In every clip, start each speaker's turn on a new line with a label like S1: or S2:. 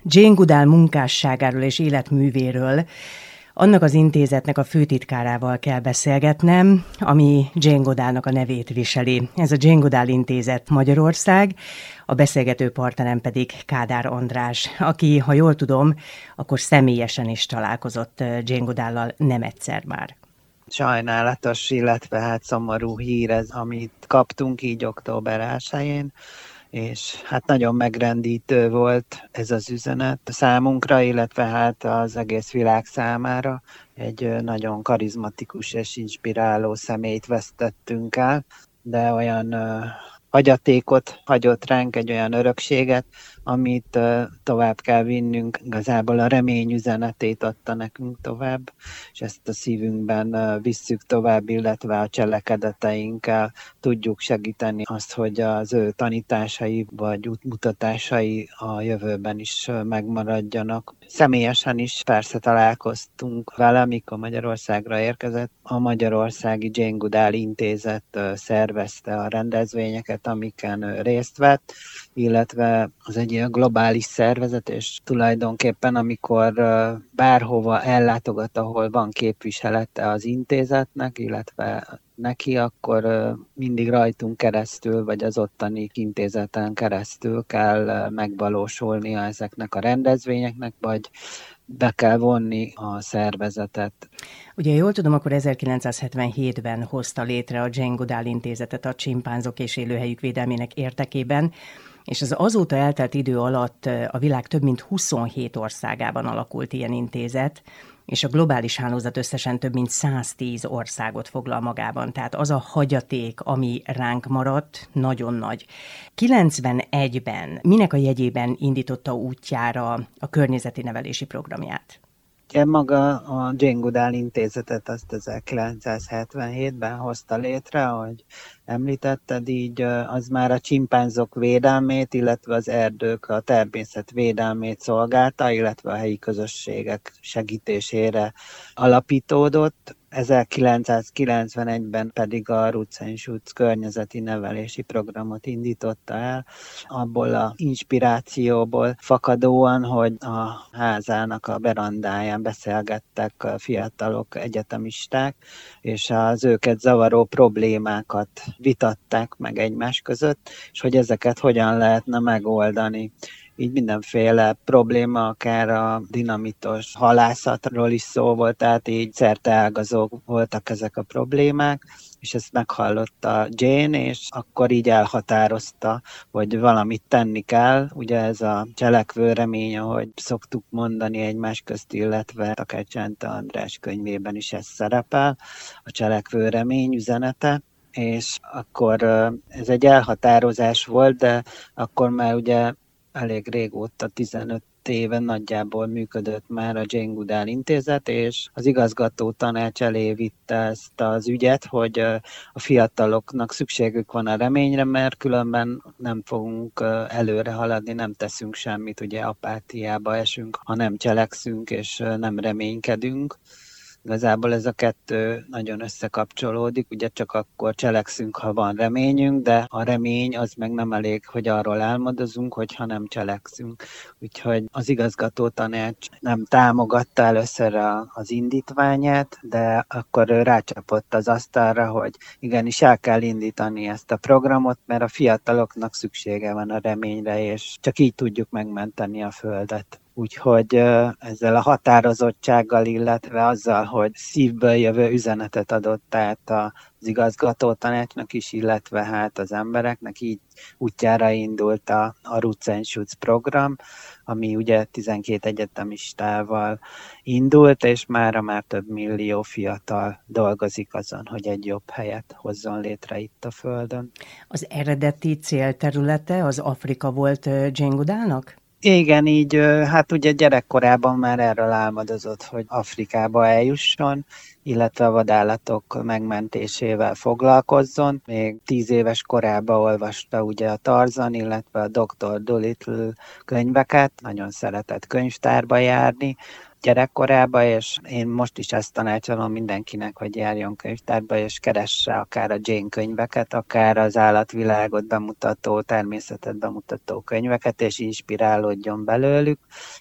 S1: Jane Goodall munkásságáról és életművéről, annak az intézetnek a főtitkárával kell beszélgetnem, ami Jane Goodallnak a nevét viseli. Ez a Jane Goodall Intézet Magyarország, a beszélgető partnerem pedig Kádár András, aki, ha jól tudom, akkor személyesen is találkozott Jane Goodallal nem egyszer már.
S2: Sajnálatos, illetve hát szomorú hír ez, amit kaptunk így október 1-én, és hát nagyon megrendítő volt ez az üzenet számunkra, illetve hát az egész világ számára. Egy nagyon karizmatikus és inspiráló személyt vesztettünk el, de olyan hagyatékot hagyott ránk, egy olyan örökséget, amit tovább kell vinnünk. Igazából a remény üzenetét adta nekünk tovább, és ezt a szívünkben visszük tovább, illetve a cselekedeteinkkel tudjuk segíteni azt, hogy az ő tanításai vagy útmutatásai a jövőben is megmaradjanak. Személyesen is persze találkoztunk vele, mikor Magyarországra érkezett. A Magyarországi Jane Goodall Intézet szervezte a rendezvényeket, amiken részt vett, illetve az egy ilyen globális szervezet, és tulajdonképpen amikor bárhova ellátogat, ahol van képviselete az intézetnek, illetve neki, akkor mindig rajtunk keresztül, vagy az ottani intézeten keresztül kell megvalósulnia ezeknek a rendezvényeknek, vagy be kell vonni a szervezetet.
S1: Ugye jól tudom, akkor 1977-ben hozta létre a Jane Goodall Intézetet a csimpánzok és élőhelyük védelmének érdekében, és az azóta eltelt idő alatt a világ több mint 27 országában alakult ilyen intézet, és a globális hálózat összesen több mint 110 országot foglal magában. Tehát az a hagyaték, ami ránk maradt, nagyon nagy. 91-ben minek a jegyében indította útjára a környezeti nevelési programját?
S2: Maga a Jane Goodall Intézetet azt 1977-ben hozta létre, ahogy említetted, így az már a csimpánzok védelmét, illetve az erdők, a természet védelmét szolgálta, illetve a helyi közösségek segítésére alapítódott. 1991-ben pedig a Roots and Shoots környezeti nevelési programot indította el, abból az inspirációból fakadóan, hogy a házának a verandáján beszélgettek fiatalok, egyetemisták, és az őket zavaró problémákat vitatták meg egymás között, és hogy ezeket hogyan lehetne megoldani. Így mindenféle probléma, akár a dinamitos halászatról is szó volt, tehát így szerteágazók voltak ezek a problémák, és ezt meghallotta Jane, és akkor így elhatározta, hogy valamit tenni kell. Ugye ez a cselekvő remény, ahogy szoktuk mondani egymás közt, illetve akár Csente András könyvében is ez szerepel, a cselekvő remény üzenete. És akkor ez egy elhatározás volt, de akkor már ugye elég régóta, 15 éve nagyjából működött már a Jane Goodall Intézet, és az igazgató tanács elé vitte ezt az ügyet, hogy a fiataloknak szükségük van a reményre, mert különben nem fogunk előre haladni, nem teszünk semmit, ugye apátiába esünk, ha nem cselekszünk és nem reménykedünk. Igazából ez a kettő nagyon összekapcsolódik, ugye csak akkor cselekszünk, ha van reményünk, de a remény az meg nem elég, hogy arról álmodozunk, hogyha nem cselekszünk. Úgyhogy az igazgató tanács nem támogatta először az indítványát, de akkor ő rácsapott az asztalra, hogy igenis el kell indítani ezt a programot, mert a fiataloknak szüksége van a reményre, és csak így tudjuk megmenteni a Földet. Úgyhogy ezzel a határozottsággal, illetve azzal, hogy szívből jövő üzenetet adott át az igazgatótanácsnak is, illetve hát az embereknek, így útjára indult a Roots and Shoots program, ami ugye 12 egyetemistával indult, és már több millió fiatal dolgozik azon, hogy egy jobb helyet hozzon létre itt a Földön.
S1: Az eredeti célterülete az Afrika volt Jane Goodallnak?
S2: Igen, így hát ugye gyerekkorában már erről álmodozott, hogy Afrikába eljusson, illetve a vadállatok megmentésével foglalkozzon. Még 10 éves korában olvasta ugye a Tarzan, illetve a Dr. Dolittle könyveket, nagyon szeretett könyvtárba járni gyerekkorába, és én most is ezt tanácsolom mindenkinek, hogy járjon könyvtárba, és keresse akár a Jane könyveket, akár az állatvilágot bemutató, természetet bemutató könyveket, és inspirálódjon belőlük.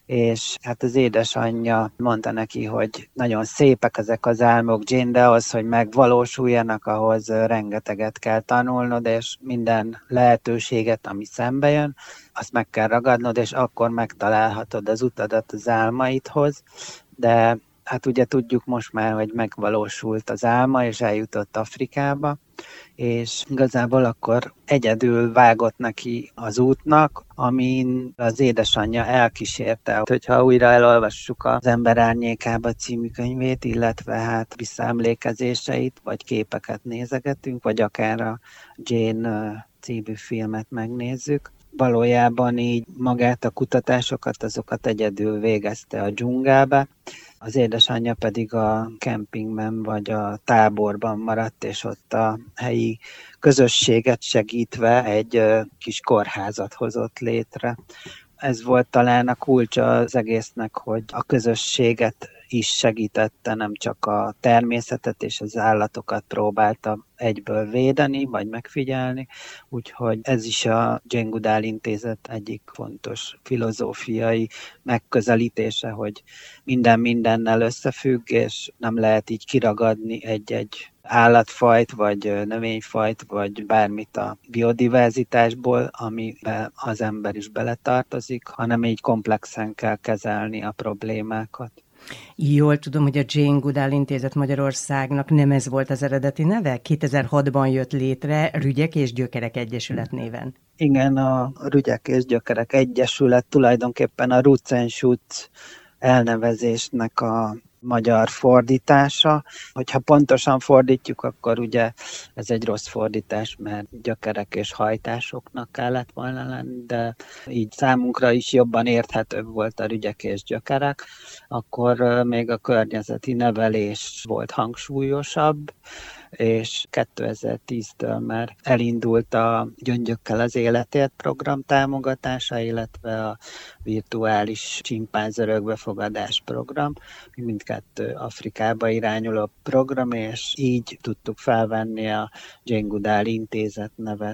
S2: És hát az édesanyja mondta neki, hogy nagyon szépek ezek az álmok, Jane, de ahhoz, hogy megvalósuljanak, ahhoz rengeteget kell tanulnod, és minden lehetőséget, ami szembe jön, azt meg kell ragadnod, és akkor megtalálhatod az utadat az álmaidhoz, de hát ugye tudjuk most már, hogy megvalósult az álma, és eljutott Afrikába, és igazából akkor egyedül vágott neki az útnak, amin az édesanyja elkísérte. Hogyha újra elolvassuk az Ember árnyékába című könyvét, illetve hát visszaemlékezéseit, vagy képeket nézegetünk, vagy akár a Jane című filmet megnézzük, valójában így magát a kutatásokat, azokat egyedül végezte a dzsungelbe, az édesanyja pedig a kempingben vagy a táborban maradt, és ott a helyi közösséget segítve egy kis kórházat hozott létre. Ez volt talán a kulcsa az egésznek, hogy a közösséget is segítette, nem csak a természetet és az állatokat próbálta egyből védeni, vagy megfigyelni, úgyhogy ez is a Jane Goodall Intézet egyik fontos filozófiai megközelítése, hogy minden mindennel összefügg, és nem lehet így kiragadni egy állatfajt, vagy növényfajt, vagy bármit a biodiverzitásból, amiben az ember is beletartozik, hanem így komplexen kell kezelni a problémákat.
S1: Jól tudom, hogy a Jane Goodall Intézet Magyarországnak nem ez volt az eredeti neve? 2006-ban jött létre Rügyek és Gyökerek Egyesület néven.
S2: Igen, a Rügyek és Gyökerek Egyesület tulajdonképpen a Roots and Shoots elnevezésnek a magyar fordítása. Hogyha pontosan fordítjuk, akkor ugye ez egy rossz fordítás, mert gyökerek és hajtásoknak kellett volna lenni, de így számunkra is jobban érthetőbb volt a Rügyek és Gyökerek. Akkor még a környezeti nevelés volt hangsúlyosabb, és 2010-től már elindult a Gyöngyökkel az életért program támogatása, illetve a virtuális csimpánz örökbefogadás program, mindkettő Afrikába irányuló program, és így tudtuk felvenni a Jane Goodall Intézet nevet.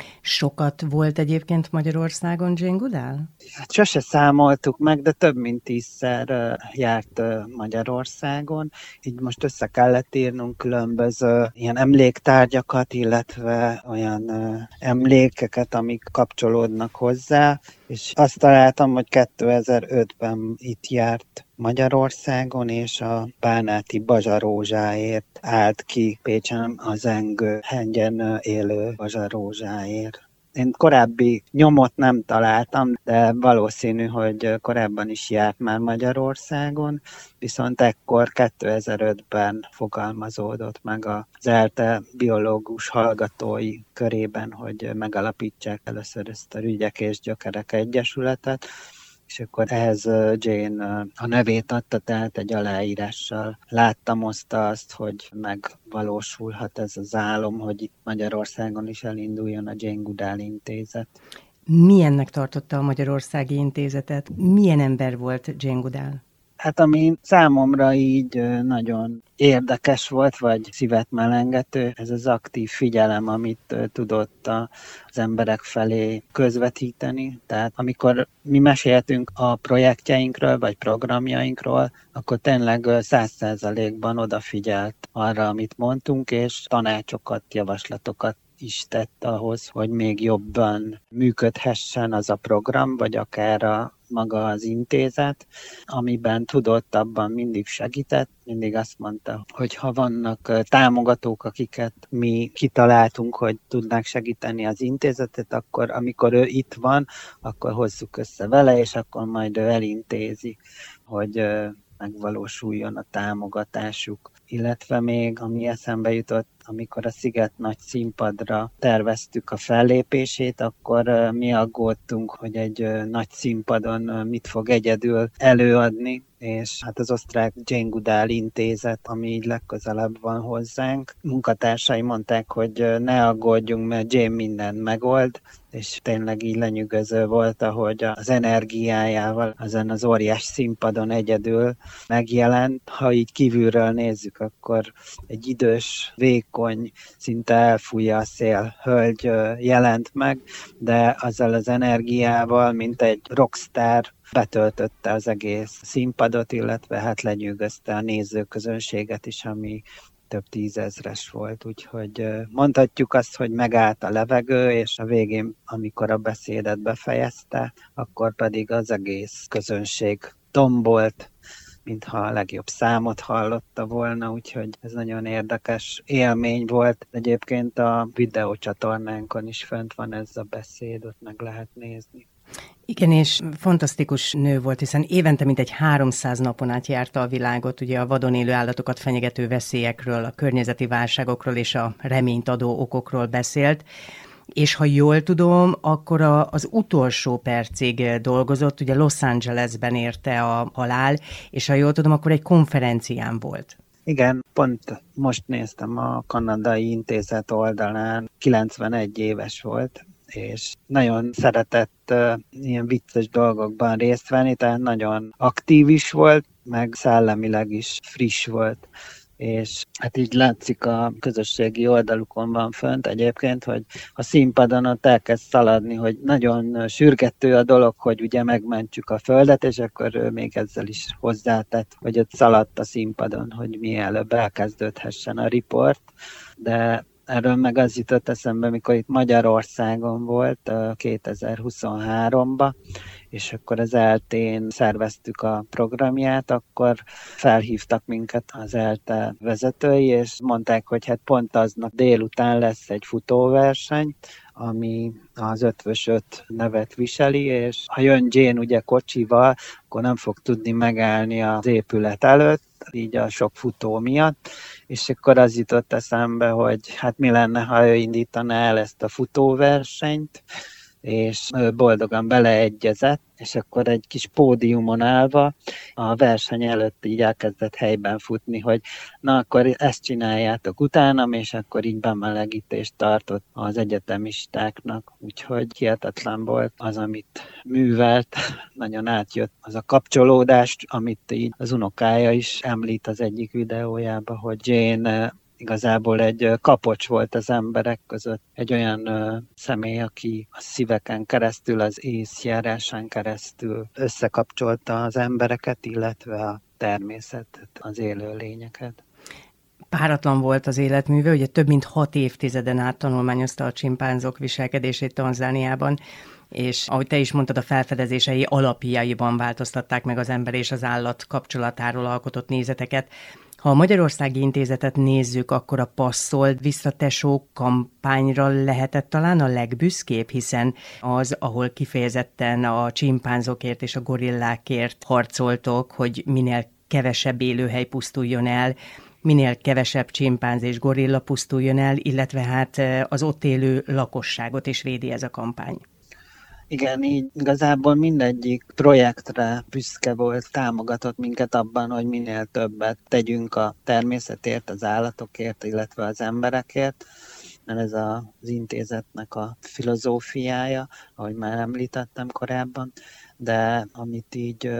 S1: Sokat volt egyébként Magyarországon Jane Goodall?
S2: Hát sose számoltuk meg, de több mint 10-szer járt Magyarországon. Így most össze kellett írnunk különböző ilyen emléktárgyakat, illetve olyan emlékeket, amik kapcsolódnak hozzá, és azt találtam, hogy 2005-ben itt járt Magyarországon, és a bánáti bazsarózsáért állt ki Pécsen az Engő hegyen élő bazsarózsáért. Én korábbi nyomot nem találtam, de valószínű, hogy korábban is járt már Magyarországon, viszont ekkor 2005-ben fogalmazódott meg az ELTE biológus hallgatói körében, hogy megalapítsák először ezt a Rügyek és Gyökerek Egyesületet, és akkor ehhez Jane a nevét adta, tehát egy aláírással láttamozta azt, hogy megvalósulhat ez az álom, hogy itt Magyarországon is elinduljon a Jane Goodall Intézet.
S1: Milyennek tartotta a Magyarországi Intézetet? Milyen ember volt Jane Goodall?
S2: Hát ami számomra így nagyon érdekes volt, vagy szívet melengető, ez az aktív figyelem, amit tudott az emberek felé közvetíteni. Tehát amikor mi meséltünk a projektjeinkről, vagy programjainkról, akkor tényleg 100%-ban odafigyelt arra, amit mondtunk, és tanácsokat, javaslatokat is tett ahhoz, hogy még jobban működhessen az a program, vagy akár maga az intézet, amiben tudott, abban mindig segített, mindig azt mondta, hogy ha vannak támogatók, akiket mi kitaláltunk, hogy tudnák segíteni az intézetet, akkor amikor ő itt van, akkor hozzuk össze vele, és akkor majd ő elintézi, hogy megvalósuljon a támogatásuk. Illetve még, ami eszembe jutott, amikor a Sziget nagy színpadra terveztük a fellépését, akkor mi aggódtunk, hogy egy nagy színpadon mit fog egyedül előadni, és hát az osztrák Jane Goodall intézet, ami így legközelebb van hozzánk, munkatársai mondták, hogy ne aggódjunk, mert Jane mindent megold, és tényleg így lenyűgöző volt, ahogy az energiájával ezen az óriás színpadon egyedül megjelent. Ha így kívülről nézzük, akkor egy idős, vékony, szinte elfújja a szél hölgy jelent meg, de azzal az energiával, mint egy rockstar, betöltötte az egész színpadot, illetve hát lenyűgözte a nézőközönséget is, ami több tízezres volt, úgyhogy mondhatjuk azt, hogy megállt a levegő, és a végén, amikor a beszédet befejezte, akkor pedig az egész közönség tombolt, mintha a legjobb számot hallotta volna, úgyhogy ez nagyon érdekes élmény volt. Egyébként a videócsatornánkon is fönt van ez a beszéd, ott meg lehet nézni.
S1: Igen, és fantasztikus nő volt, hiszen évente mintegy 300 napon át járta a világot, ugye a vadon élő állatokat fenyegető veszélyekről, a környezeti válságokról és a reményt adó okokról beszélt, és ha jól tudom, akkor az utolsó percig dolgozott, ugye Los Angelesben érte a halál, és ha jól tudom, akkor egy konferencián volt.
S2: Igen, pont most néztem a kanadai intézet oldalán, 91 éves volt, és nagyon szeretett ilyen vicces dolgokban részt venni, tehát nagyon aktív is volt, meg szellemileg is friss volt. És hát így látszik a közösségi oldalukon van fönt egyébként, hogy a színpadon ott elkezd szaladni, hogy nagyon sürgető a dolog, hogy ugye megmentsük a földet, és akkor ő még ezzel is hozzátett, hogy ott szaladt a színpadon, hogy mielőbb elkezdődhessen a riport, de erről meg az jutott eszembe, mikor itt Magyarországon volt 2023-ban, és akkor az ELTE-n szerveztük a programját, akkor felhívtak minket az ELTE vezetői, és mondták, hogy hát pont aznap délután lesz egy futóverseny, ami az 5x5 nevet viseli, és ha jön Jane ugye kocsival, akkor nem fog tudni megállni az épület előtt, így a sok futó miatt, és akkor az jutott eszembe, hogy hát mi lenne, ha ő indítaná el ezt a futóversenyt, és boldogan beleegyezett, és akkor egy kis pódiumon állva a verseny előtt így elkezdett helyben futni, hogy na akkor ezt csináljátok utánam, és akkor így bemelegítést tartott az egyetemistáknak, úgyhogy hihetetlen volt az, amit művelt, nagyon átjött az a kapcsolódás, amit így az unokája is említ az egyik videójában, hogy Jane igazából egy kapocs volt az emberek között, egy olyan személy, aki a szíveken keresztül, az észjárásán keresztül összekapcsolta az embereket, illetve a természetet, az élőlényeket.
S1: Páratlan volt az életműve, ugye több mint 6 évtizeden át tanulmányozta a csimpánzok viselkedését Tanzániában, és ahogy te is mondtad, a felfedezései alapjaiban változtatták meg az ember és az állat kapcsolatáról alkotott nézeteket. Ha a Magyarországi Intézetet nézzük, akkor a Passzold visszatesó kampányra lehetett talán a legbüszkébb, hiszen az, ahol kifejezetten a csimpánzokért és a gorillákért harcoltok, hogy minél kevesebb élőhely pusztuljon el, minél kevesebb csimpánz és gorilla pusztuljon el, illetve hát az ott élő lakosságot is védi ez a kampány.
S2: Igen, így igazából mindegyik projektre büszke volt, támogatott minket abban, hogy minél többet tegyünk a természetért, az állatokért, illetve az emberekért, mert ez az intézetnek a filozófiája, ahogy már említettem korábban, de amit így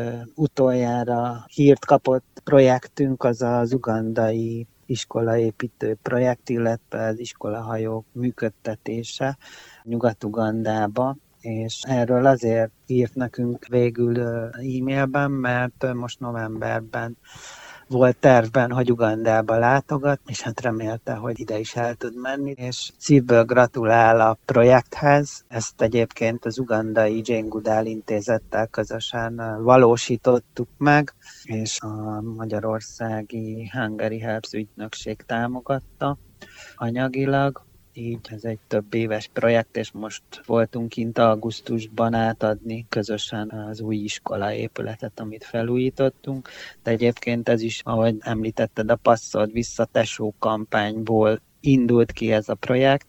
S2: utoljára hírt kapott projektünk, az az ugandai iskolaépítő projekt, illetve az iskolahajók működtetése Nyugat-Ugandába, és erről azért írt nekünk végül e-mailben, mert most novemberben volt tervben, hogy Ugandába látogat, és hát remélte, hogy ide is el tud menni, és szívből gratulál a projekthez. Ezt egyébként az ugandai Jane Goodall intézettel közösen valósítottuk meg, és a magyarországi Hungary Helps ügynökség támogatta anyagilag, így ez egy több éves projekt, és most voltunk kint augusztusban átadni közösen az új iskola épületet, amit felújítottunk, de egyébként ez is, ahogy említetted, a Passzold vissza tesó kampányból indult ki ez a projekt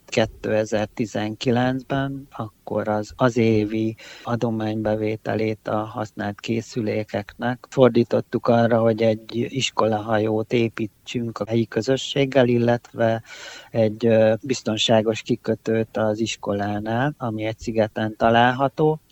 S2: 2019-ben, akkor az évi adománybevételét a használt készülékeknek fordítottuk arra, hogy egy iskolahajót építsünk a helyi közösséggel, illetve egy biztonságos kikötőt az iskolánál, ami egy szigeten található,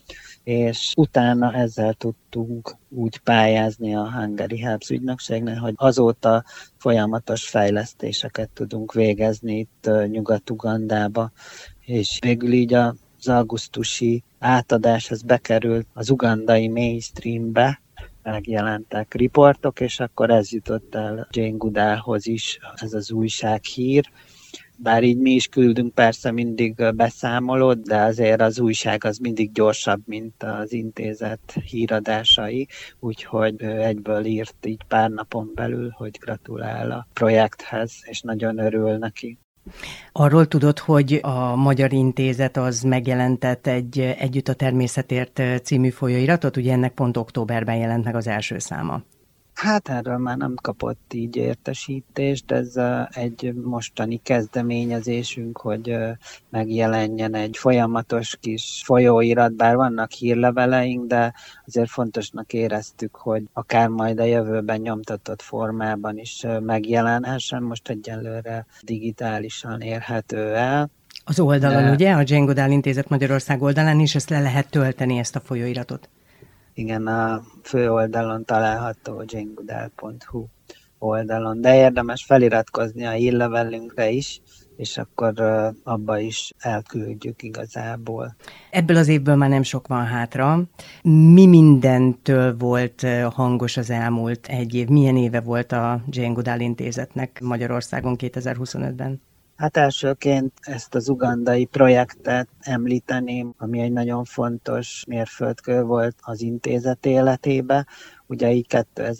S2: és utána ezzel tudtunk úgy pályázni a Hungary Helps ügynökségnek, hogy azóta folyamatos fejlesztéseket tudunk végezni itt Nyugat-Ugandába, és végül így az augusztusi átadáshoz bekerült az ugandai mainstreambe, megjelentek riportok, és akkor ez jutott el Jane Goodallhoz is, ez az újsághír. Bár így mi is küldünk persze mindig beszámolót, de azért az újság az mindig gyorsabb, mint az intézet híradásai, úgyhogy egyből írt így pár napon belül, hogy gratulál a projekthez, és nagyon örül neki.
S1: Arról tudod, hogy a Magyar Intézet az megjelentett egy Együtt a természetért című folyóiratot, ugye ennek pont októberben jelent meg az első száma.
S2: Hát erről már nem kapott így értesítést, ez egy mostani kezdeményezésünk, hogy megjelenjen egy folyamatos kis folyóirat, bár vannak hírleveleink, de azért fontosnak éreztük, hogy akár majd a jövőben nyomtatott formában is megjelenhessen, most egyelőre digitálisan érhető el.
S1: Az oldalon, ugye? A Jane Goodall Intézet Magyarország oldalán is ezt le lehet tölteni, ezt a folyóiratot.
S2: Igen, a főoldalon található janegoodall.hu oldalon, de érdemes feliratkozni a hírlevelünkre is, és akkor abba is elküldjük igazából.
S1: Ebből az évből már nem sok van hátra. Mi mindentől volt hangos az elmúlt egy év? Milyen éve volt a Jane Goodall Intézetnek Magyarországon 2025-ben?
S2: Hát elsőként ezt az ugandai projektet említeném, ami egy nagyon fontos mérföldkő volt az intézet életébe. Ugye így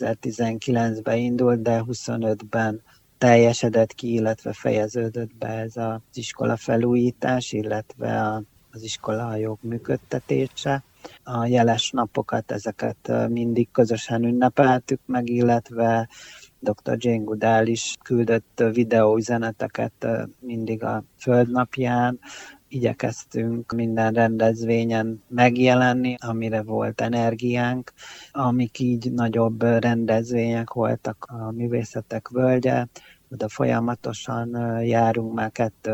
S2: 2019-ben indult, de 25-ben teljesedett ki, illetve fejeződött be ez az iskola felújítás, illetve az iskolahajók működtetése. A jeles napokat, ezeket mindig közösen ünnepeltük meg, illetve Dr. Jane Goodall is küldött videóüzeneteket mindig a Földnapján. Igyekeztünk minden rendezvényen megjelenni, amire volt energiánk, amik így nagyobb rendezvények voltak a Művészetek Völgye. Oda folyamatosan járunk már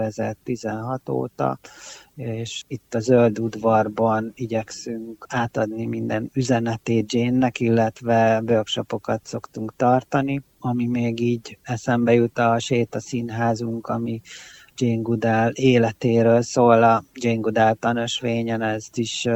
S2: 2016 óta, és itt a Zöld Udvarban igyekszünk átadni minden üzenetét Jane-nek, illetve workshopokat szoktunk tartani, ami még így eszembe jut a sétaszínházunk, ami Jane Goodall életéről szól, a Jane Goodall tanösvényen, ezt is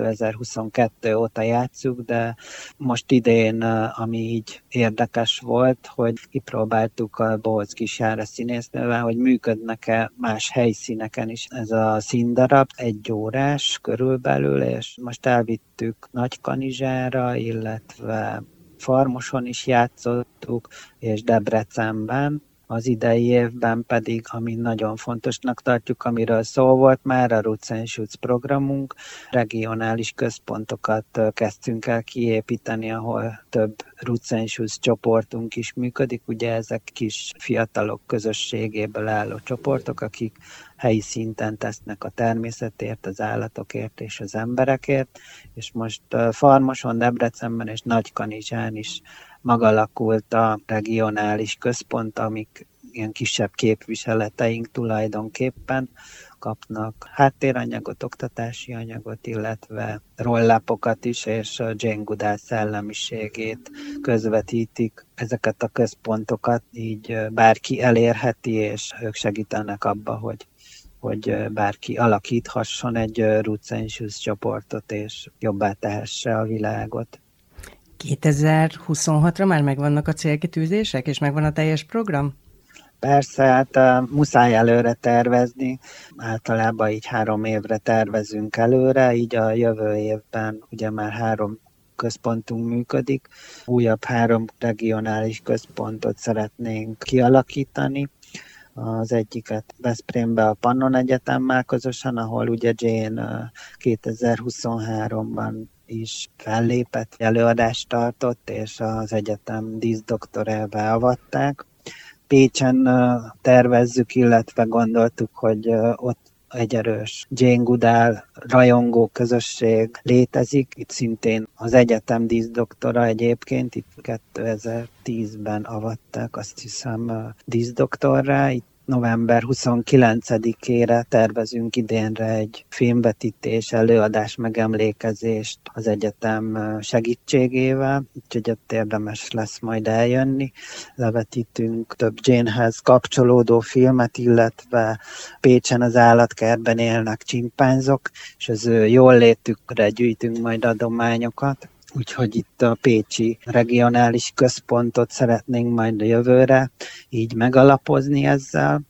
S2: 2022 óta játsszuk, de most idén, ami így érdekes volt, hogy kipróbáltuk a Bohóc Kisjára színésznővel, hogy működnek-e más helyszíneken is ez a színdarab, 1 órás körülbelül, és most elvittük Nagykanizsára, illetve Farmoson is játszottuk, és Debrecenben. Az idei évben pedig, ami nagyon fontosnak tartjuk, amiről szó volt már, a Roots and Shoots programunk, regionális központokat kezdtünk el kiépíteni, ahol több Roots and Shoots csoportunk is működik. Ugye ezek kis fiatalok közösségéből álló csoportok, akik helyi szinten tesznek a természetért, az állatokért és az emberekért, és most Farmoson, Debrecenben és Nagykanizsán is megalakult a regionális központ, amik ilyen kisebb képviseleteink tulajdonképpen kapnak háttéranyagot, oktatási anyagot, illetve rollapokat is, és a Jane Goodall szellemiségét közvetítik. Ezeket a központokat így bárki elérheti, és ők segítenek abba, hogy bárki alakíthasson egy Roots and Shoots csoportot, és jobbá tehesse a világot.
S1: 2026-ra már megvannak a célkitűzések, és megvan a teljes program?
S2: Persze, hát muszáj előre tervezni. Általában így 3 évre tervezünk előre, így a jövő évben ugye már 3 központunk működik. Újabb 3 regionális központot szeretnénk kialakítani. Az egyiket Veszprémbe a Pannon Egyetemmel közösen, ahol ugye Jane 2023-ban is fellépett, előadást tartott, és az egyetem díszdoktorává avatták. Pécsen tervezzük, illetve gondoltuk, hogy ott egy erős Jane Goodall rajongó közösség létezik. Itt szintén az egyetem díszdoktora egyébként, itt 2010-ben avatták, azt hiszem, díszdoktorrá. Itt november 29-ére tervezünk idénre egy filmvetítés, előadás, megemlékezést az egyetem segítségével, úgyhogy ott érdemes lesz majd eljönni. Levetítünk több Jane-hez kapcsolódó filmet, illetve Pécsen az állatkertben élnek csimpánzok, és az ő jóllétükre gyűjtünk majd adományokat. Úgyhogy itt a pécsi regionális központot szeretnénk majd a jövőre így megalapozni ezzel,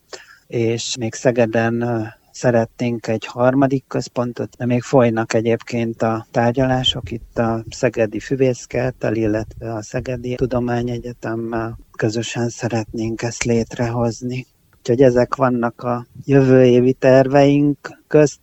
S2: és még Szegeden szeretnénk egy harmadik központot, de még folynak egyébként a tárgyalások itt a Szegedi Füvészkerttel, illetve a Szegedi Tudományegyetemmel közösen szeretnénk ezt létrehozni. Úgyhogy ezek vannak a jövő évi terveink közt.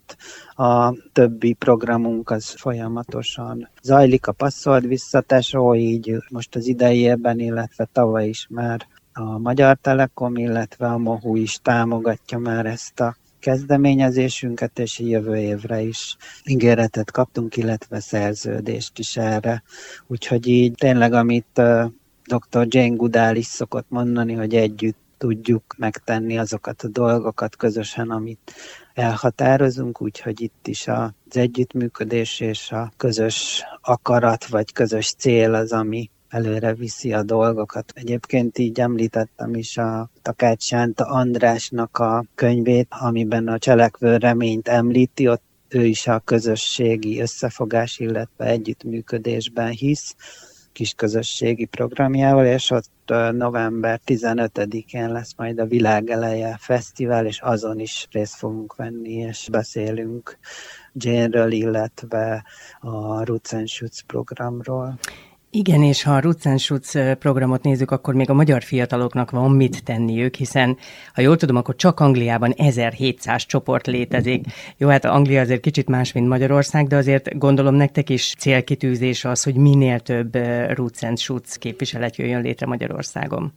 S2: A többi programunk az folyamatosan zajlik, a passzolt visszatesó, így most az idei évben, illetve tavaly is már a Magyar Telekom, illetve a MOHU is támogatja már ezt a kezdeményezésünket, és jövő évre is ígéretet kaptunk, illetve szerződést is erre. Úgyhogy így tényleg, amit dr. Jane Goodall is szokott mondani, hogy együtt tudjuk megtenni azokat a dolgokat közösen, amit elhatározunk, úgyhogy itt is az együttműködés és a közös akarat vagy közös cél az, ami előre viszi a dolgokat. Egyébként így említettem is a Takács Sánta Andrásnak a könyvét, amiben a cselekvő reményt említi, ott ő is a közösségi összefogás, illetve együttműködésben hisz, kis közösségi programjával, és ott november 15-én lesz majd a Világeleje Fesztivál, és azon is részt fogunk venni, és beszélünk Jane-ről, illetve a Roots and Shoots programról.
S1: Igen, és ha a Roots and Shoots programot nézzük, akkor még a magyar fiataloknak van mit tenniük, hiszen, ha jól tudom, akkor csak Angliában 1700 csoport létezik. Jó, hát Anglia azért kicsit más, mint Magyarország, de azért gondolom nektek is célkitűzés az, hogy minél több Roots and Shoots képviselet jöjjön létre Magyarországon.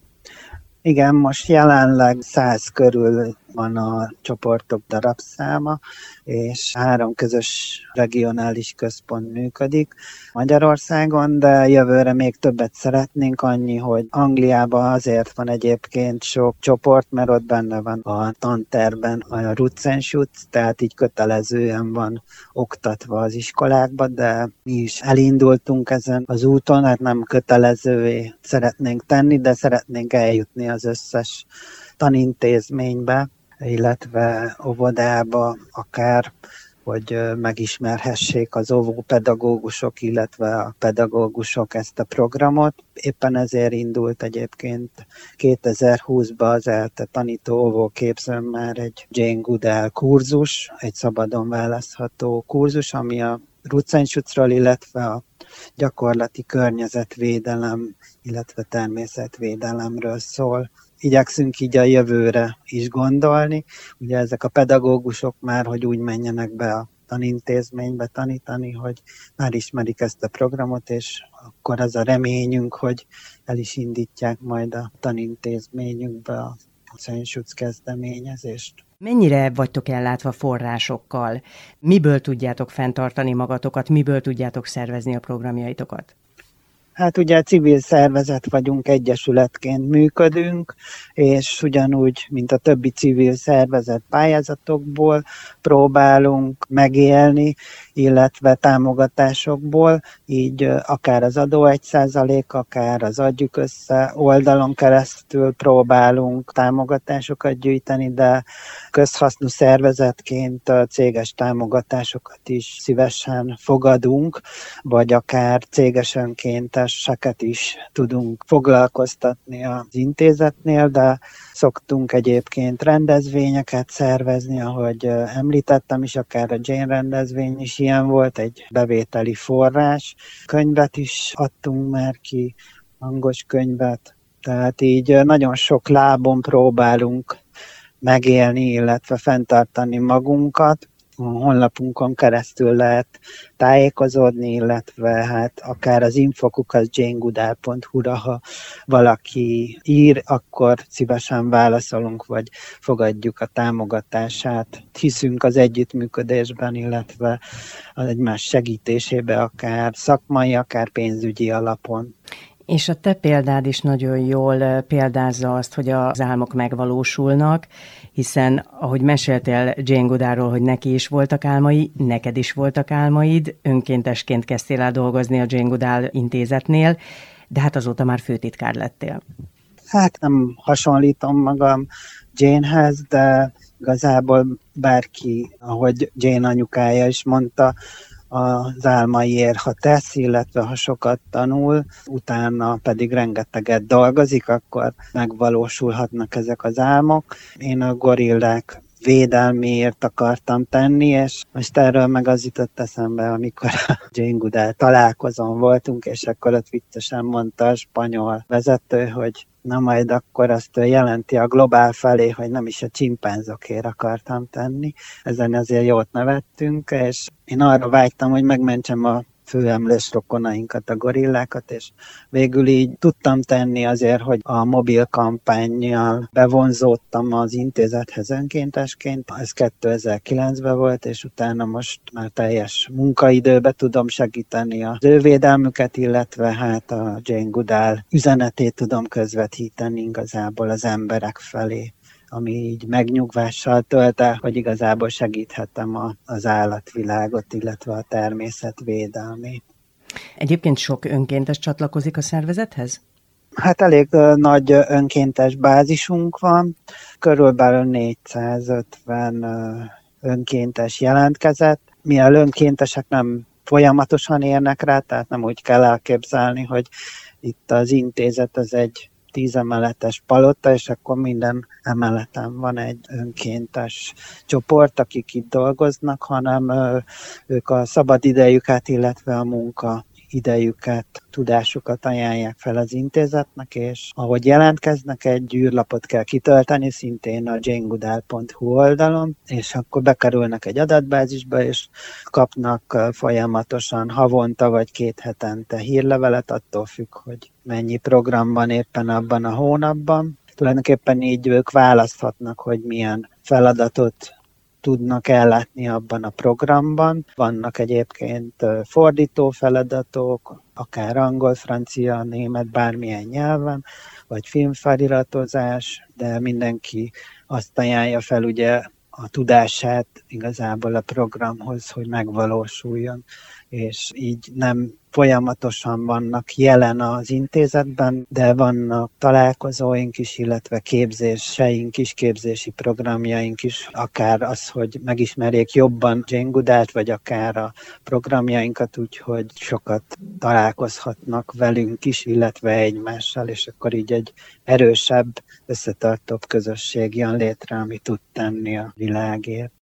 S2: Igen, most jelenleg 100 körül van a csoportok darabszáma, és 3 közös regionális központ működik Magyarországon, de jövőre még többet szeretnénk, annyi, hogy Angliában azért van egyébként sok csoport, mert ott benne van a tantervben a Roots and Shoots, tehát így kötelezően van oktatva az iskolákban, de mi is elindultunk ezen az úton, hát nem kötelezővé szeretnénk tenni, de szeretnénk eljutni az összes tanintézménybe, illetve óvodába akár, hogy megismerhessék az óvópedagógusok, illetve a pedagógusok ezt a programot. Éppen ezért indult egyébként 2020-ban az ELTE tanító óvóképzőn már egy Jane Goodall kurzus, egy szabadon választható kurzus, ami a Roots and Shootsról, illetve a gyakorlati környezetvédelem, illetve természetvédelemről szól. Igyekszünk így a jövőre is gondolni. Ugye ezek a pedagógusok már, hogy úgy menjenek be a tanintézménybe tanítani, hogy már ismerik ezt a programot, és akkor az a reményünk, hogy el is indítják majd a tanintézményünkbe a Roots and Shoots kezdeményezést.
S1: Mennyire vagytok ellátva forrásokkal? Miből tudjátok fenntartani magatokat? Miből tudjátok szervezni a programjaitokat?
S2: Hát ugye civil szervezet vagyunk, egyesületként működünk, és ugyanúgy, mint a többi civil szervezet pályázatokból próbálunk megélni, illetve támogatásokból, így akár az adó 1%, akár az Adjuk Össze oldalon keresztül próbálunk támogatásokat gyűjteni, de közhasznú szervezetként céges támogatásokat is szívesen fogadunk, vagy akár céges önkénteseket is tudunk foglalkoztatni az intézetnél, de szoktunk egyébként rendezvényeket szervezni, ahogy említettem is, akár a Jane rendezvény is ilyen volt, egy bevételi forrás. Könyvet is adtunk már ki, hangos könyvet, tehát így nagyon sok lábon próbálunk megélni, illetve fenntartani magunkat. A honlapunkon keresztül lehet tájékozódni, illetve hát akár az info@janegoodall.hu-ra, ha valaki ír, akkor szívesen válaszolunk, vagy fogadjuk a támogatását. Hiszünk az együttműködésben, illetve az egymás segítésébe, akár szakmai, akár pénzügyi alapon.
S1: És a te példád is nagyon jól példázza azt, hogy az álmok megvalósulnak, hiszen ahogy meséltél Jane Goodallról, hogy neki is voltak álmai, neked is voltak álmaid, önkéntesként kezdtél el dolgozni a Jane Goodall intézetnél, de hát azóta már főtitkár lettél.
S2: Hát nem hasonlítom magam Janehez, de igazából bárki, ahogy Jane anyukája is mondta, az álmaiért, ha tesz, illetve ha sokat tanul, utána pedig rengeteget dolgozik, akkor megvalósulhatnak ezek az álmok. Én a gorillák védelméért akartam tenni, és most erről meg az jutott eszembe, amikor a Jane Goodall találkozón voltunk, és akkor ott viccesen mondta a spanyol vezető, hogy na majd akkor azt jelenti a globál felé, hogy nem is a csimpánzokért akartam tenni. Ezen azért jót nevettünk, és én arra vágytam, hogy megmentsem a főemlős rokonainkat, a gorillákat, és végül így tudtam tenni azért, hogy a mobil kampánnyal bevonzódtam az intézethez önkéntesként. Ez 2009-ben volt, és utána most már teljes munkaidőben tudom segíteni az ő védelmüket, illetve hát a Jane Goodall üzenetét tudom közvetíteni igazából az emberek felé, ami így megnyugvással tölt el, hogy igazából segíthetem az állatvilágot, illetve a természet védelmét.
S1: Egyébként sok önkéntes csatlakozik a szervezethez?
S2: Hát elég nagy önkéntes bázisunk van, körülbelül 450 önkéntes jelentkezett. Mivel önkéntesek nem folyamatosan érnek rá, tehát nem úgy kell elképzelni, hogy itt az intézet az egy 10 emeletes palota, és akkor minden emeleten van egy önkéntes csoport, akik itt dolgoznak, hanem ők a szabad idejüket, illetve a munka idejüket, tudásukat ajánlják fel az intézetnek, és ahogy jelentkeznek, egy űrlapot kell kitölteni, szintén a janegoodall.hu oldalon, és akkor bekerülnek egy adatbázisba, és kapnak folyamatosan havonta vagy 2 hetente hírlevelet, attól függ, hogy mennyi program van éppen abban a hónapban. Tulajdonképpen így ők választhatnak, hogy milyen feladatot tudnak ellátni abban a programban. Vannak egyébként fordító feladatok, akár angol, francia, német, bármilyen nyelven, vagy filmfeliratozás, de mindenki azt ajánlja fel ugye a tudását igazából a programhoz, hogy megvalósuljon, és így nem folyamatosan vannak jelen az intézetben, de vannak találkozóink is, illetve képzéseink is, képzési programjaink is, akár az, hogy megismerjék jobban Jane Goodallt, vagy akár a programjainkat, úgyhogy sokat találkozhatnak velünk is, illetve egymással, és akkor így egy erősebb, összetartóbb közösség jön létre, ami tud tenni a világért.